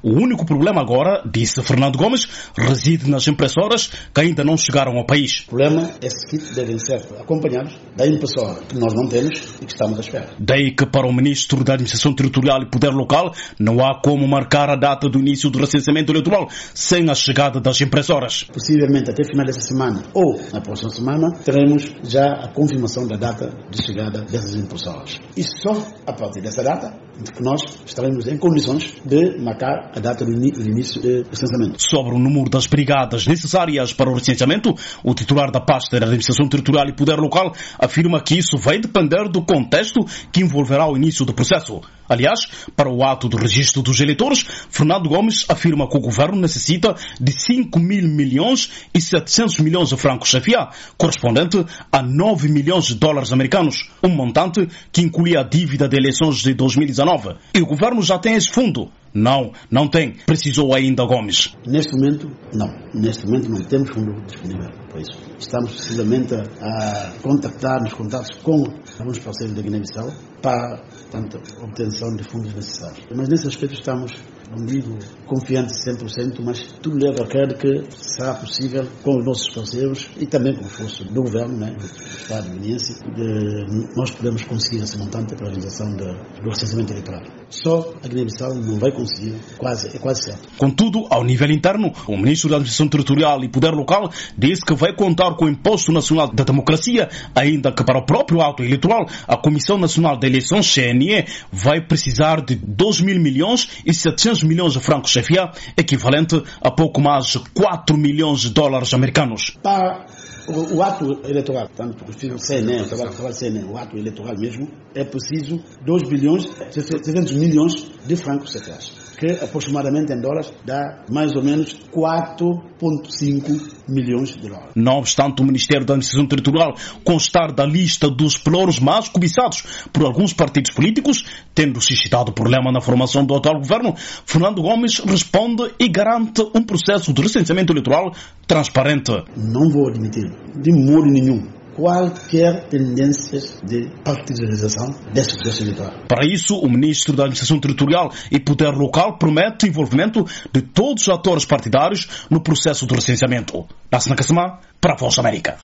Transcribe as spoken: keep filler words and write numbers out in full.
O único problema agora, disse Fernando Gomes, reside nas impressoras que ainda não chegaram ao país. O problema é que devem ser acompanhados da impressora que nós não temos e que estamos à espera. Daí que para o Ministro da Administração Territorial e Poder Local não há como marcar a data do início do recenseamento eleitoral sem a chegada das impressoras. Possivelmente até final dessa semana ou na próxima semana teremos já a confirmação da data de chegada dessas impressoras. E só a partir dessa data que nós estaremos em condições de marcar a data do início do recenseamento. Sobre o número das brigadas necessárias para o recenseamento, o titular da pasta da Administração Territorial e Poder Local afirma que isso vai depender do contexto que envolverá o início do processo. Aliás, para o ato do registro dos eleitores, Fernando Gomes afirma que o governo necessita de cinco mil milhões e setecentos milhões de francos C F A, correspondente a nove milhões de dólares americanos, um montante que incluía a dívida de eleições de dois mil e dezanove. E o governo já tem esse fundo? Não, não tem, precisou ainda Gomes. Neste momento, não. Neste momento não temos fundo disponível para isso. Estamos precisamente a contactar, nos contatos com alguns parceiros da Guiné-Bissau para, portanto, a obtenção de fundos necessários. Mas nesse aspecto estamos, não digo confiantes cem por cento, mas tudo leva a crer que será possível com os nossos parceiros e também com o esforço do governo, né, do Estado guineense, de nós podemos conseguir esse montante para a realização de, do recenseamento eleitoral. Só a Guiné-Bissau não vai conseguir, quase, é quase certo. Contudo, ao nível interno, o Ministro da Administração Territorial e Poder Local disse que vai contar com o Imposto Nacional da Democracia, ainda que para o próprio ato eleitoral, a Comissão Nacional de Eleições, C N E, vai precisar de dois mil milhões e setecentos milhões de francos C F A, equivalente a pouco mais de quatro milhões de dólares americanos. Para o, o ato eleitoral, portanto, o C N E, o trabalho, o trabalho C N E, o ato eleitoral mesmo, é preciso dois bilhões e setecentos milhões de francos C F A, que aproximadamente em dólares dá mais ou menos quatro vírgula cinco milhões de dólares. Não obstante o Ministério da Administração Territorial constar da lista dos pelouros mais cobiçados por alguns partidos políticos, tendo suscitado problema na formação do atual governo, Fernando Gomes responde e garante um processo de recenseamento eleitoral transparente. Não vou admitir, de modo nenhum, qualquer tendência de partidarização desse processo eleitoral. Para isso, o Ministro da Administração Territorial e Poder Local promete o envolvimento de todos os atores partidários no processo de recenseamento. Nassana Kassama, para a Voz da América.